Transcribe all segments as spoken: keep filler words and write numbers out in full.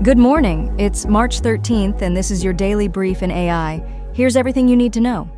Good morning. It's March thirteenth, and this is your daily brief in A I. Here's everything you need to know.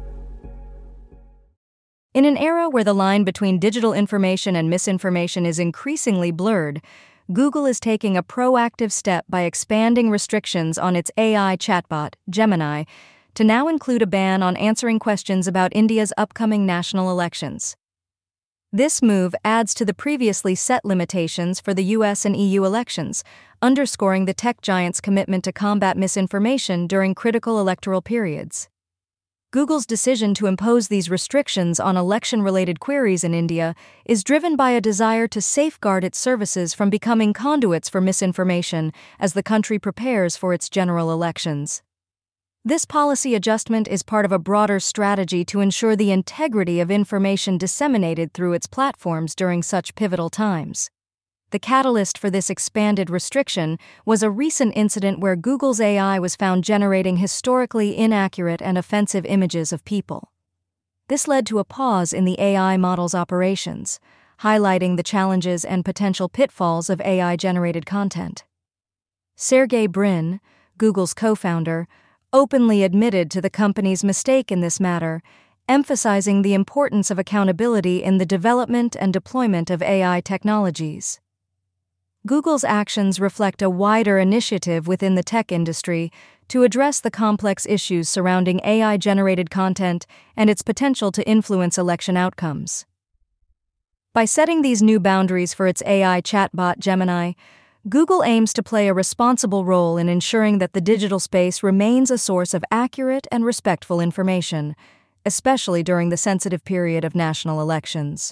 In an era where the line between digital information and misinformation is increasingly blurred, Google is taking a proactive step by expanding restrictions on its A I chatbot, Gemini, to now include a ban on answering questions about India's upcoming national elections. This move adds to the previously set limitations for the U S and E U elections, underscoring the tech giant's commitment to combat misinformation during critical electoral periods. Google's decision to impose these restrictions on election-related queries in India is driven by a desire to safeguard its services from becoming conduits for misinformation as the country prepares for its general elections. This policy adjustment is part of a broader strategy to ensure the integrity of information disseminated through its platforms during such pivotal times. The catalyst for this expanded restriction was a recent incident where Google's A I was found generating historically inaccurate and offensive images of people. This led to a pause in the A I model's operations, highlighting the challenges and potential pitfalls of A I-generated content. Sergey Brin, Google's co-founder, openly admitted to the company's mistake in this matter, emphasizing the importance of accountability in the development and deployment of A I technologies. Google's actions reflect a wider initiative within the tech industry to address the complex issues surrounding A I-generated content and its potential to influence election outcomes. By setting these new boundaries for its A I chatbot Gemini, Google aims to play a responsible role in ensuring that the digital space remains a source of accurate and respectful information, especially during the sensitive period of national elections.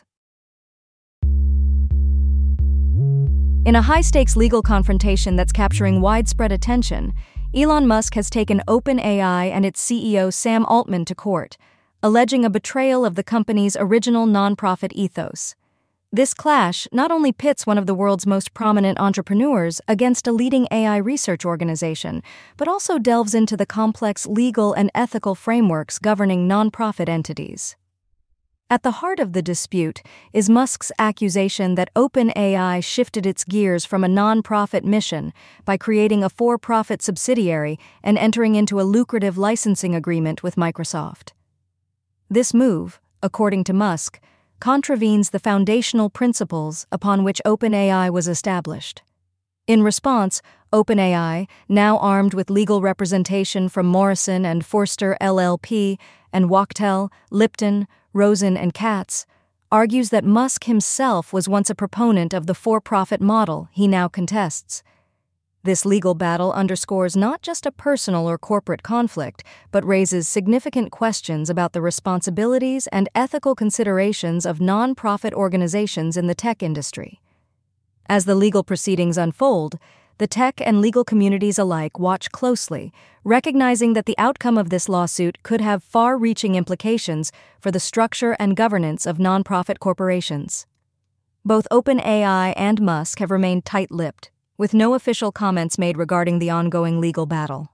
In a high-stakes legal confrontation that's capturing widespread attention, Elon Musk has taken OpenAI and its C E O Sam Altman to court, alleging a betrayal of the company's original nonprofit ethos. This clash not only pits one of the world's most prominent entrepreneurs against a leading A I research organization, but also delves into the complex legal and ethical frameworks governing nonprofit entities. At the heart of the dispute is Musk's accusation that OpenAI shifted its gears from a nonprofit mission by creating a for-profit subsidiary and entering into a lucrative licensing agreement with Microsoft. This move, according to Musk, contravenes the foundational principles upon which OpenAI was established. In response, OpenAI, now armed with legal representation from Morrison and Foerster L L P and Wachtell, Lipton, Rosen and Katz, argues that Musk himself was once a proponent of the for-profit model he now contests. This legal battle underscores not just a personal or corporate conflict, but raises significant questions about the responsibilities and ethical considerations of non-profit organizations in the tech industry. As the legal proceedings unfold, the tech and legal communities alike watch closely, recognizing that the outcome of this lawsuit could have far-reaching implications for the structure and governance of nonprofit corporations. Both OpenAI and Musk have remained tight-lipped, with no official comments made regarding the ongoing legal battle.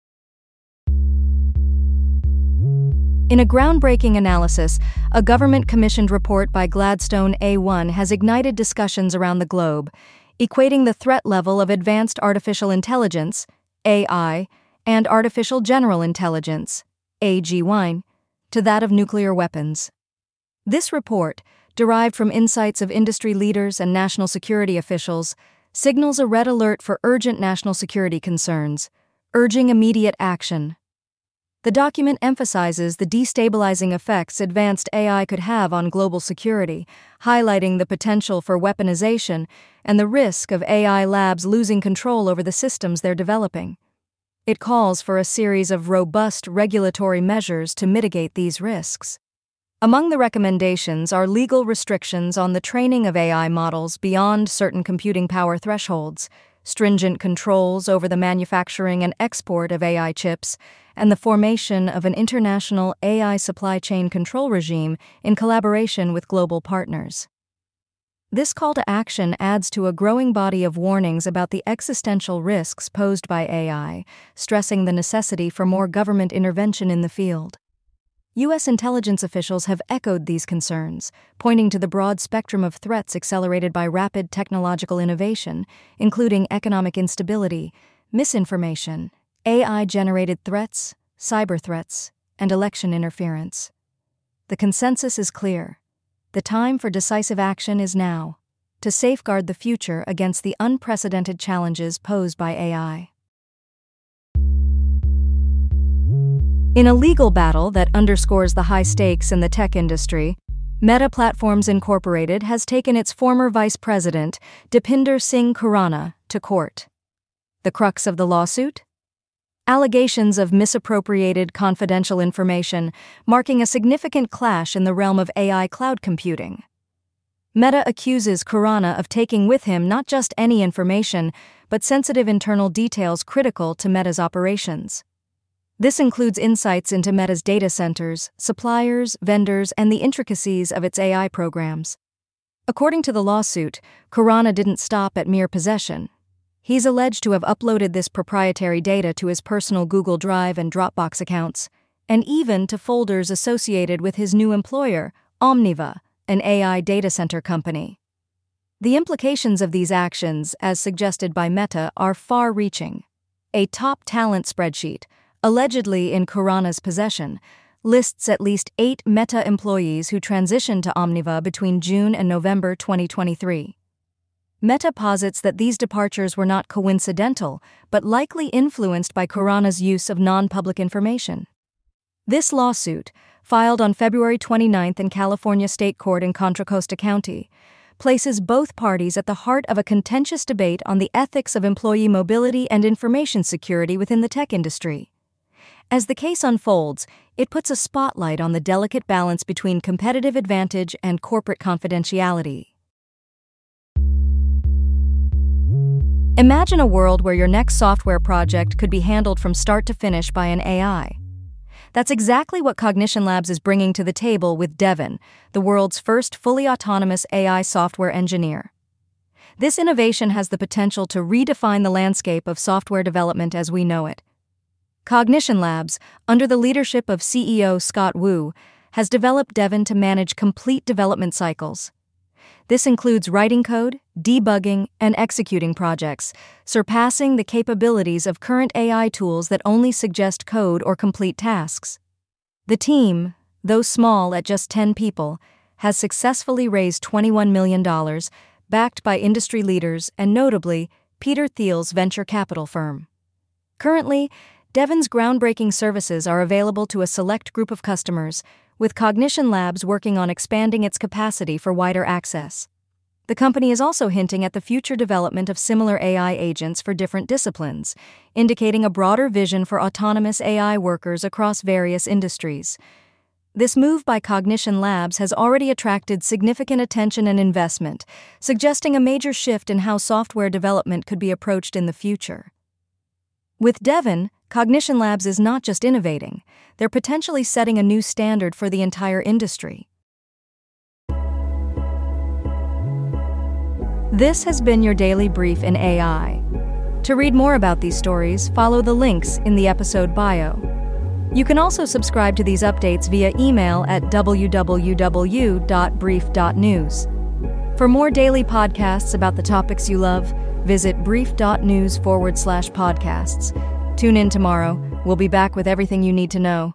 In a groundbreaking analysis, a government-commissioned report by Gladstone A one has ignited discussions around the globe, equating the threat level of advanced artificial intelligence, A I, and artificial general intelligence, A G I, to that of nuclear weapons. This report, derived from insights of industry leaders and national security officials, signals a red alert for urgent national security concerns, urging immediate action. The document emphasizes the destabilizing effects advanced A I could have on global security, highlighting the potential for weaponization and the risk of A I labs losing control over the systems they're developing. It calls for a series of robust regulatory measures to mitigate these risks. Among the recommendations are legal restrictions on the training of A I models beyond certain computing power thresholds, stringent controls over the manufacturing and export of A I chips, and the formation of an international A I supply chain control regime in collaboration with global partners. This call to action adds to a growing body of warnings about the existential risks posed by A I, stressing the necessity for more government intervention in the field. U S intelligence officials have echoed these concerns, pointing to the broad spectrum of threats accelerated by rapid technological innovation, including economic instability, misinformation, A I-generated threats, cyber threats, and election interference. The consensus is clear. The time for decisive action is now, to safeguard the future against the unprecedented challenges posed by A I. In a legal battle that underscores the high stakes in the tech industry, Meta Platforms Incorporated has taken its former vice president, Deepinder Singh Khurana, to court. The crux of the lawsuit? Allegations of misappropriated confidential information, marking a significant clash in the realm of A I cloud computing. Meta accuses Khurana of taking with him not just any information, but sensitive internal details critical to Meta's operations. This includes insights into Meta's data centers, suppliers, vendors, and the intricacies of its A I programs. According to the lawsuit, Khurana didn't stop at mere possession. He's alleged to have uploaded this proprietary data to his personal Google Drive and Dropbox accounts, and even to folders associated with his new employer, Omniva, an A I data center company. The implications of these actions, as suggested by Meta, are far-reaching. A top talent spreadsheet, allegedly in Khurana's possession, lists at least eight Meta employees who transitioned to Omniva between June and November twenty twenty-three. Meta posits that these departures were not coincidental, but likely influenced by Khurana's use of non-public information. This lawsuit, filed on February twenty-ninth in California State Court in Contra Costa County, places both parties at the heart of a contentious debate on the ethics of employee mobility and information security within the tech industry. As the case unfolds, it puts a spotlight on the delicate balance between competitive advantage and corporate confidentiality. Imagine a world where your next software project could be handled from start to finish by an A I. That's exactly what Cognition Labs is bringing to the table with Devin, the world's first fully autonomous A I software engineer. This innovation has the potential to redefine the landscape of software development as we know it. Cognition Labs, under the leadership of C E O Scott Wu, has developed Devin to manage complete development cycles. This includes writing code, debugging, and executing projects, surpassing the capabilities of current A I tools that only suggest code or complete tasks. The team, though small at just ten people, has successfully raised twenty-one million dollars, backed by industry leaders and notably Peter Thiel's venture capital firm. Currently, Devin's groundbreaking services are available to a select group of customers, with Cognition Labs working on expanding its capacity for wider access. The company is also hinting at the future development of similar A I agents for different disciplines, indicating a broader vision for autonomous A I workers across various industries. This move by Cognition Labs has already attracted significant attention and investment, suggesting a major shift in how software development could be approached in the future. With Devin, Cognition Labs is not just innovating, they're potentially setting a new standard for the entire industry. This has been your daily brief in A I. To read more about these stories, follow the links in the episode bio. You can also subscribe to these updates via email at w w w dot brief dot news. For more daily podcasts about the topics you love, visit brief.news forward slash podcasts. Tune in tomorrow. We'll be back with everything you need to know.